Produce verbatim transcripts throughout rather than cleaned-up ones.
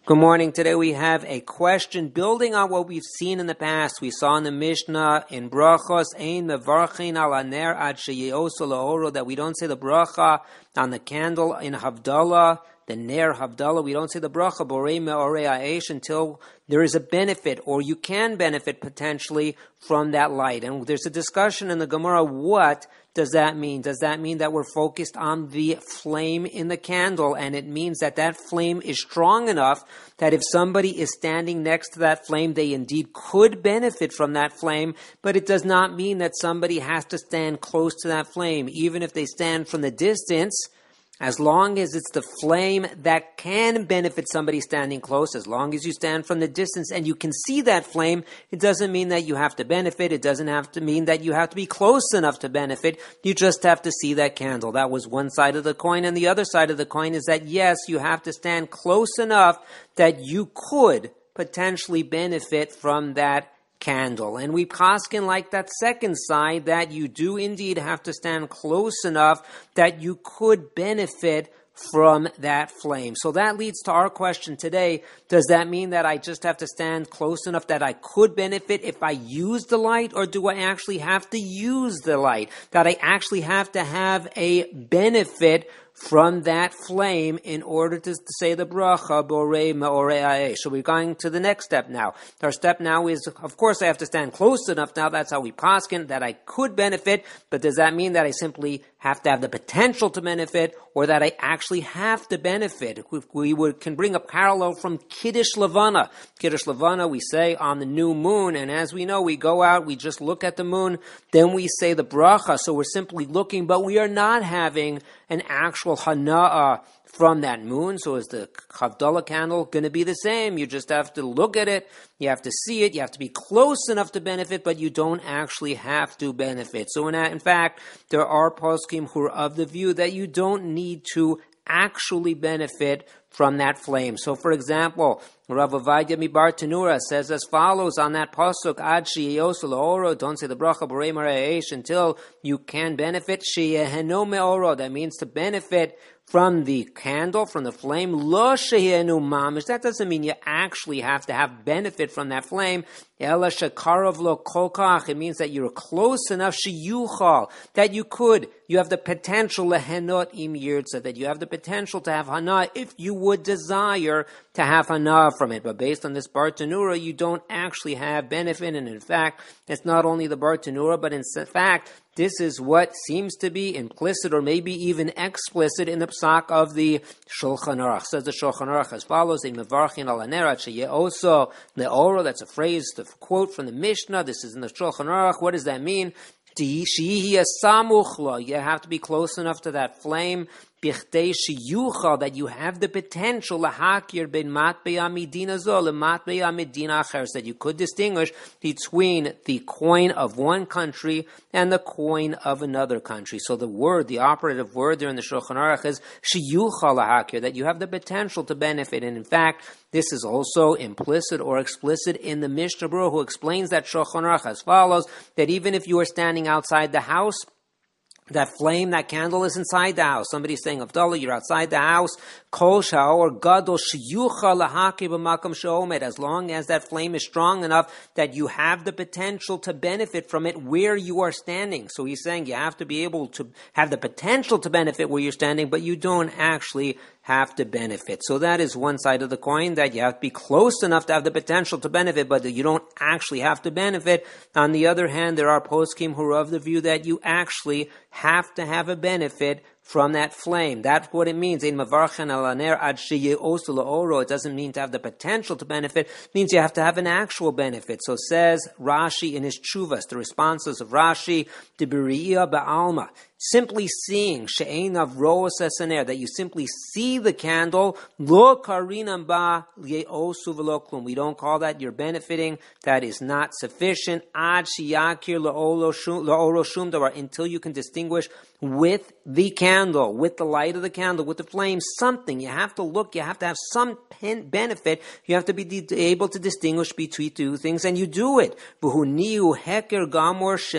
Good morning. Today we have a question building on what we've seen in the past. We saw in the Mishnah in Brachos, Ein mevarchin al haner ad sheyeosu laoro, that we don't say the bracha on the candle in Havdalah, the Ner Havdalah. We don't say the bracha borei meorei ha'esh until there is a benefit, or you can benefit potentially from that light. And there's a discussion in the Gemara, what does that mean? Does that mean that we're focused on the flame in the candle, and it means that that flame is strong enough that if somebody is standing next to that flame, they indeed could benefit from that flame, but it does not mean that somebody has to stand close to that flame. Even if they stand from the distance, as long as it's the flame that can benefit somebody standing close, as long as you stand from the distance and you can see that flame, it doesn't mean that you have to benefit. It doesn't have to mean that you have to be close enough to benefit. You just have to see that candle. That was one side of the coin. And the other side of the coin is that, yes, you have to stand close enough that you could potentially benefit from that candle. And we paskin like that second side, that you do indeed have to stand close enough that you could benefit from that flame. So that leads to our question today. Does that mean that I just have to stand close enough that I could benefit if I use the light, or do I actually have to use the light? That I actually have to have a benefit from that flame in order to, to say the bracha borei meorei ha'esh. So we're going to the next step now. Our step now is, of course, I have to stand close enough now. That's how we paskin, that I could benefit. But does that mean that I simply have to have the potential to benefit, or that I actually have to benefit? We, we would, can bring a parallel from Kiddush Levana. Kiddush Levana, we say on the new moon, and as we know, we go out, we just look at the moon, then we say the bracha. So we're simply looking, but we are not having an actual hana'ah from that moon. So is the Havdalah candle going to be the same? You just have to look at it, you have to see it, you have to be close enough to benefit, but you don't actually have to benefit. So in, in fact, there are poskim who are of the view that you don't need to actually benefit from that flame. So for example, Rav Ovadia Mibar Tanura says as follows on that pasuk, Ad sheyeosu laoro, don't say the bracha borei meorei ha'esh until you can benefit. Sheyehenu meoro, that means to benefit from the candle, from the flame. Lo sheyehenu mamish, that doesn't mean you actually have to have benefit from that flame. Ela shekarov lo kolkach, it means that you're close enough, sheyuchal, that you could, you have the potential lehenot im yirtza, that you have the potential to have hana if you would desire to have hana from it. But based on this Bar Tanura, you don't actually have benefit. And in fact, it's not only the Bar Tanura, but in fact, this is what seems to be implicit or maybe even explicit in the psak of the Shulchan Aruch. Says the Shulchan Aruch as follows: "In mevarchin al haner ad sheyeosu leoro." That's a phrase, the quote from the Mishnah. This is in the Shulchan Aruch. What does that mean? You have to be close enough to that flame, that you have the potential that you could distinguish between the coin of one country and the coin of another country. So the word, the operative word there in the Shulchan Aruch is that you have the potential to benefit. And in fact, this is also implicit or explicit in the Mishnah Berurah, who explains that Shulchan Aruch as follows, that even if you are standing outside the house, that flame, that candle is inside the house. Somebody's saying, Havdalah, you're outside the house. Kol sha'or or gadol sheyucha lahaki b'makam she'omed. As long as that flame is strong enough that you have the potential to benefit from it where you are standing. So he's saying you have to be able to have the potential to benefit where you're standing, but you don't actually have to benefit. So that is one side of the coin, that you have to be close enough to have the potential to benefit, but you don't actually have to benefit. On the other hand, there are poskim who are of the view that you actually have to have a benefit from that flame. That's what it means. In mevarchin al haner ad sheyeosu laoro, it doesn't mean to have the potential to benefit. It means you have to have an actual benefit. So says Rashi in his tshuvas, the responses of Rashi, dibiriyah ba'alma, simply seeing she'einav roos esaner, that you simply see the candle, lo karinam ba yeosu v'lo klum. We don't call that you're benefiting. That is not sufficient. Ad sheyakir la'oro shum davar, until you can distinguish with the candle, with the light of the candle, with the flame, something. You have to look, you have to have some benefit. You have to be able to distinguish between two things, and you do it.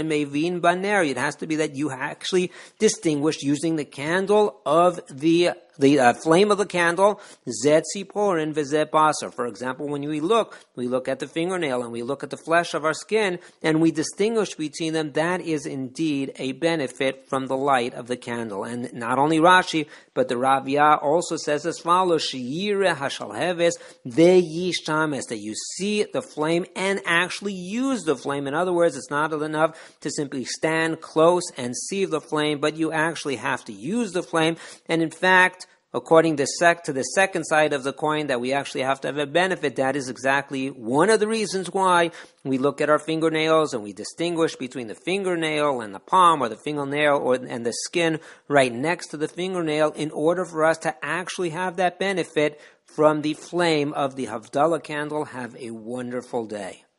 It has to be that you actually distinguish using the candle of the the uh, flame of the candle, zet tziporin v'zet basar. For example, when we look, we look at the fingernail and we look at the flesh of our skin and we distinguish between them. That is indeed a benefit from the light of the candle. And not only Rashi, but the Raviyah also says as follows: Sheyireh hashalheves ve'yishtames, that you see the flame and actually use the flame. In other words, it's not enough to simply stand close and see the flame, but you actually have to use the flame. And in fact, according to, sec- to the second side of the coin, that we actually have to have a benefit, that is exactly one of the reasons why we look at our fingernails and we distinguish between the fingernail and the palm, or the fingernail or, and the skin right next to the fingernail, in order for us to actually have that benefit from the flame of the Havdalah candle. Have a wonderful day.